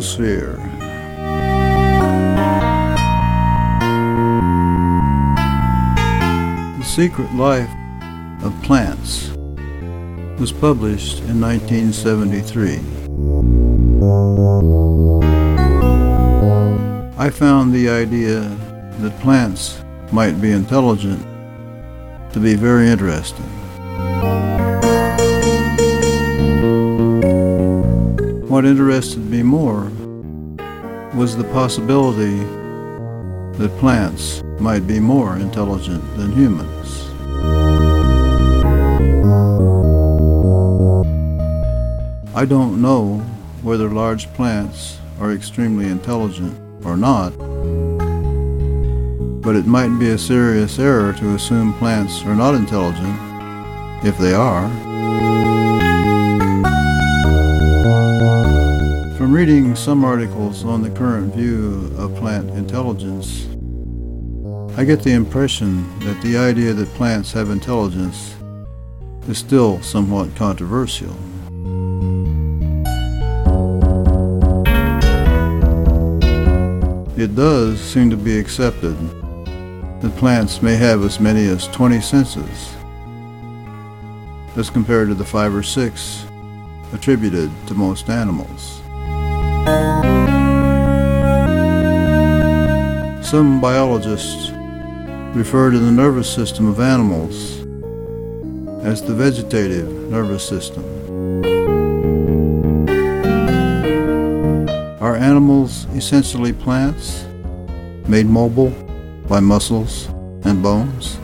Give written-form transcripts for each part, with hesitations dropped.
biosphere. The Secret Life of Plants was published in 1973. I found the idea that plants might be intelligent to be very interesting. What interested me more was the possibility that plants might be more intelligent than humans. I don't know whether large plants are extremely intelligent or not, but it might be a serious error to assume plants are not intelligent if they are. From reading some articles on the current view of plant intelligence, I get the impression that the idea that plants have intelligence is still somewhat controversial. It does seem to be accepted that plants may have as many as 20 senses, as compared to the 5 or 6 attributed to most animals. Some biologists refer to the nervous system of animals as the vegetative nervous system. Are animals essentially plants, made mobile by muscles and bones?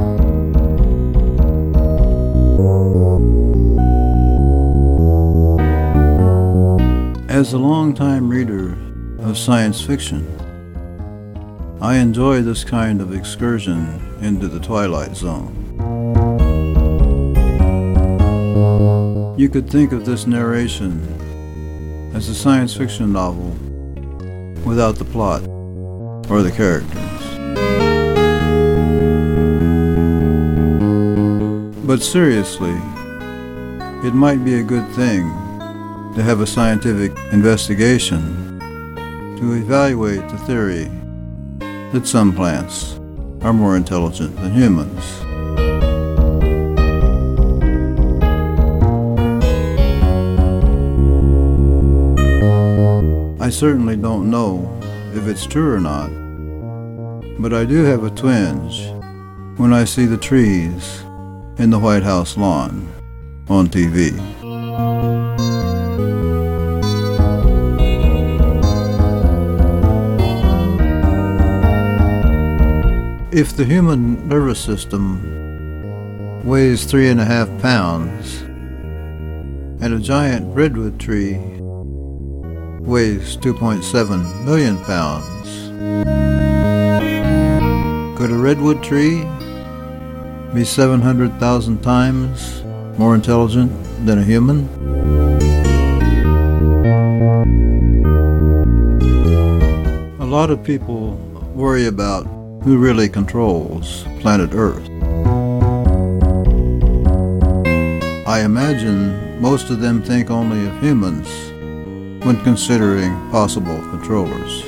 As a longtime reader of science fiction, I enjoy this kind of excursion into the Twilight Zone. You could think of this narration as a science fiction novel without the plot or the characters. But seriously, it might be a good thing to have a scientific investigation to evaluate the theory that some plants are more intelligent than humans. I certainly don't know if it's true or not, but I do have a twinge when I see the trees in the White House lawn on TV. If the human nervous system weighs 3.5 pounds and a giant redwood tree weighs 2.7 million pounds, could a redwood tree be 700,000 times more intelligent than a human? A lot of people worry about who really controls planet Earth. I imagine most of them think only of humans when considering possible controllers.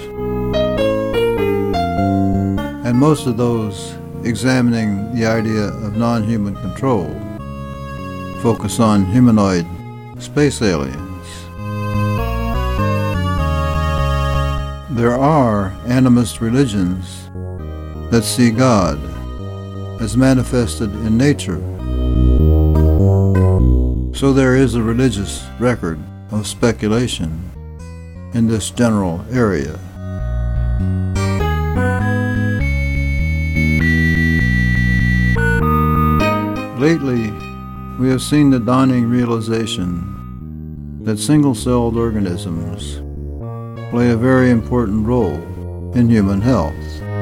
And most of those examining the idea of non-human control focus on humanoid space aliens. There are animist religions that see God as manifested in nature. So there is a religious record of speculation in this general area. Lately, we have seen the dawning realization that single-celled organisms play a very important role in human health.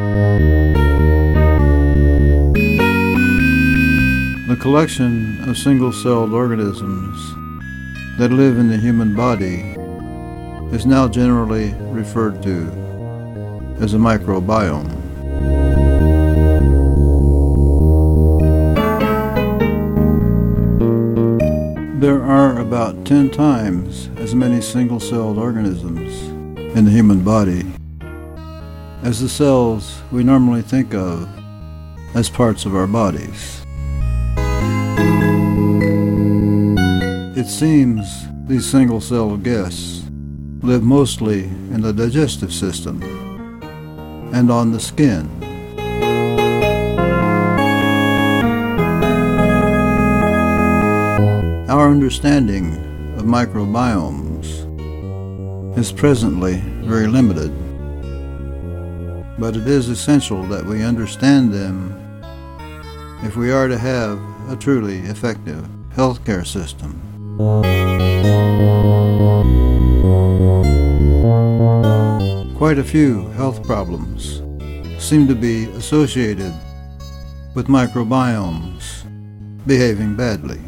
The collection of single-celled organisms that live in the human body is now generally referred to as a microbiome. There are about 10 times as many single-celled organisms in the human body as the cells we normally think of as parts of our bodies. It seems these single-celled guests live mostly in the digestive system and on the skin. Our understanding of microbiomes is presently very limited, but it is essential that we understand them if we are to have a truly effective healthcare system. Quite a few health problems seem to be associated with microbiomes behaving badly.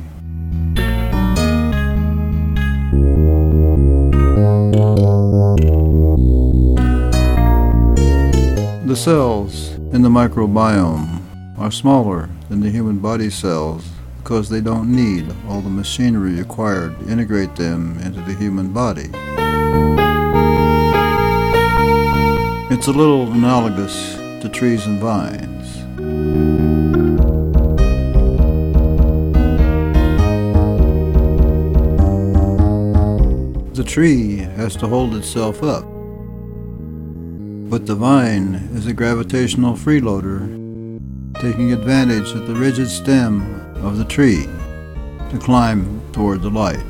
The cells in the microbiome are smaller than the human body cells because they don't need all the machinery required to integrate them into the human body. It's a little analogous to trees and vines. The tree has to hold itself up, but the vine is a gravitational freeloader, taking advantage of the rigid stem of the tree to climb toward the light.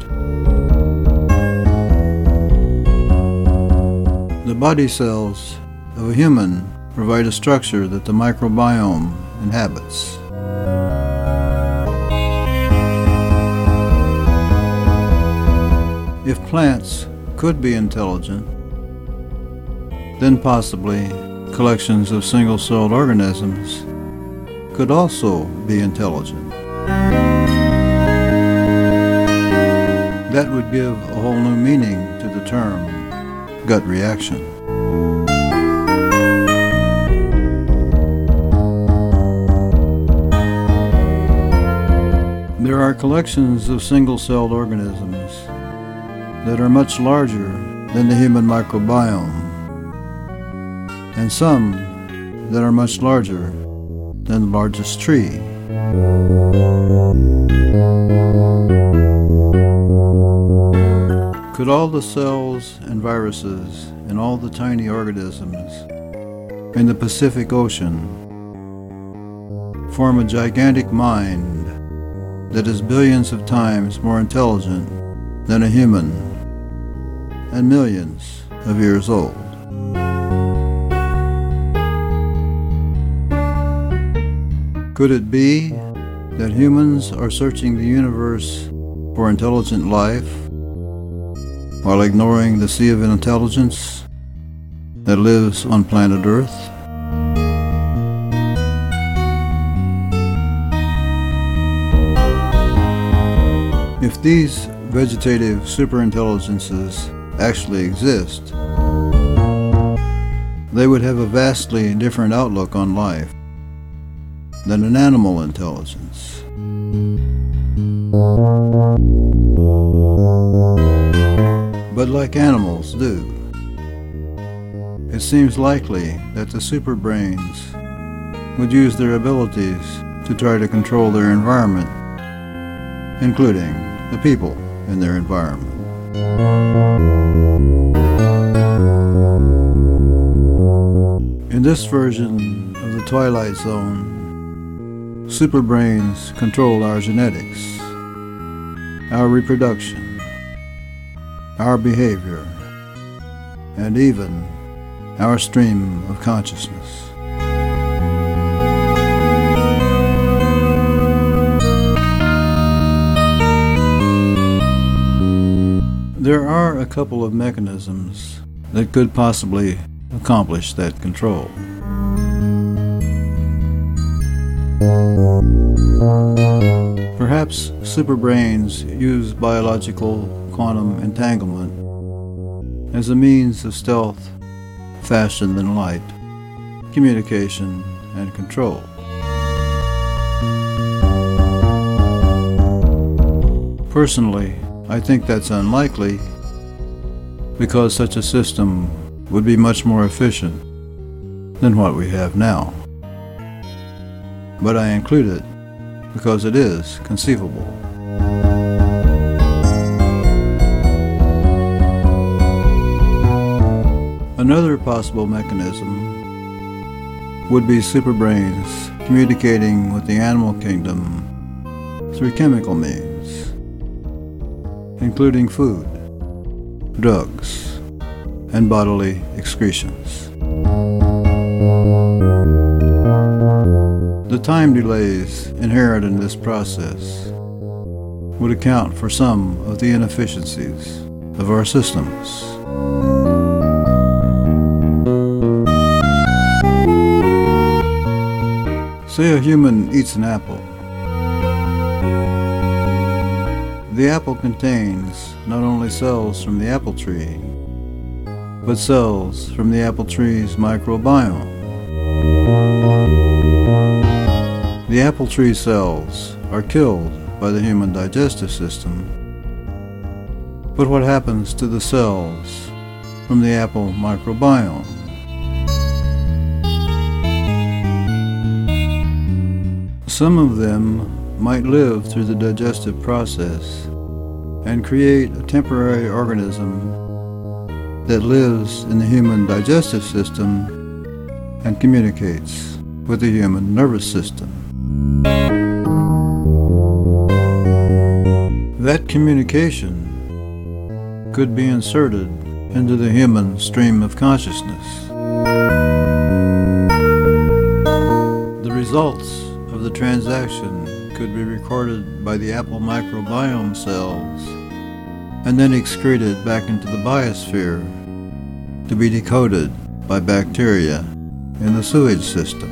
The body cells of a human provide a structure that the microbiome inhabits. If plants could be intelligent, then possibly collections of single-celled organisms could also be intelligent. That would give a whole new meaning to the term gut reaction. There are collections of single-celled organisms that are much larger than the human microbiome, and some that are much larger than the largest tree. Could all the cells and viruses in all the tiny organisms in the Pacific Ocean form a gigantic mind that is billions of times more intelligent than a human and millions of years old? Could it be that humans are searching the universe for intelligent life while ignoring the sea of intelligence that lives on planet Earth? If these vegetative superintelligences actually exist, they would have a vastly different outlook on life than an animal intelligence. But like animals do, it seems likely that the superbrains would use their abilities to try to control their environment, including the people in their environment. In this version of the Twilight Zone, superbrains control our genetics, our reproduction, our behavior, and even our stream of consciousness. There are a couple of mechanisms that could possibly accomplish that control. Perhaps superbrains use biological quantum entanglement as a means of stealth, faster than light, communication, and control. Personally, I think that's unlikely because such a system would be much more efficient than what we have now. But I include it because it is conceivable. Another possible mechanism would be superbrains communicating with the animal kingdom through chemical means, including food, drugs, and bodily excretions. The time delays inherent in this process would account for some of the inefficiencies of our systems. Say a human eats an apple. The apple contains not only cells from the apple tree, but cells from the apple tree's microbiome. The apple tree cells are killed by the human digestive system, but what happens to the cells from the apple microbiome? Some of them might live through the digestive process and create a temporary organism that lives in the human digestive system and communicates with the human nervous system. That communication could be inserted into the human stream of consciousness. The results of the transaction could be recorded by the apple microbiome cells and then excreted back into the biosphere to be decoded by bacteria in the sewage system.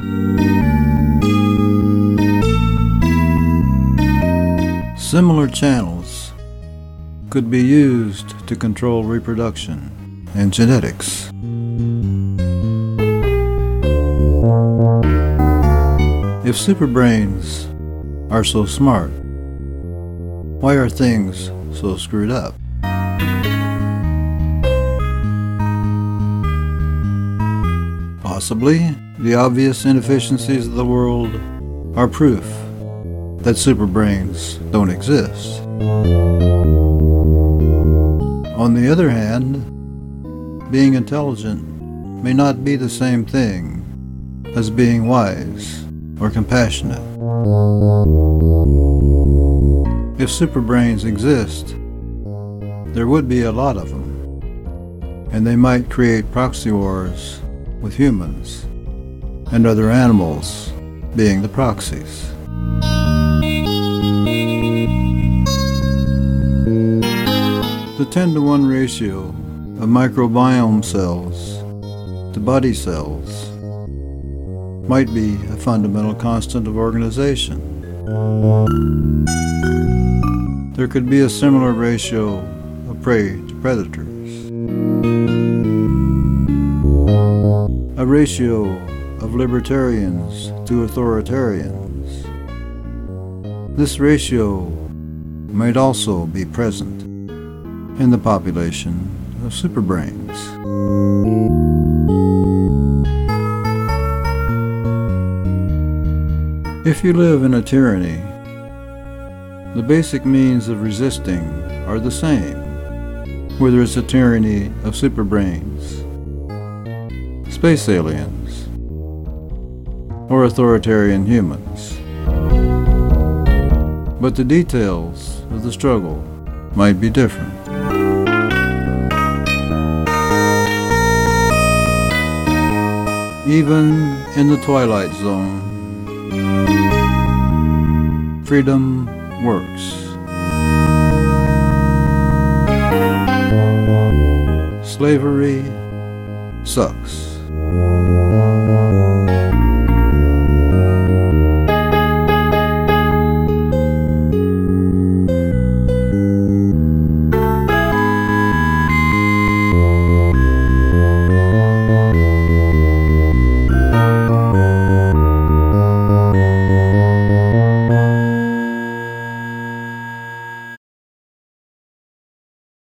Similar channels could be used to control reproduction and genetics. If superbrains are so smart, why are things so screwed up? Possibly, the obvious inefficiencies of the world are proof that superbrains don't exist. On the other hand, being intelligent may not be the same thing as being wise or compassionate. If superbrains exist, there would be a lot of them, and they might create proxy wars with humans and other animals being the proxies. The 10-to-1 ratio of microbiome cells to body cells might be a fundamental constant of organization. There could be a similar ratio of prey to predators, a ratio of libertarians to authoritarians. This ratio might also be present in the population of superbrains. If you live in a tyranny, the basic means of resisting are the same, whether it's a tyranny of superbrains, space aliens, or authoritarian humans. But the details of the struggle might be different. Even in the twilight zone, freedom works. Slavery sucks.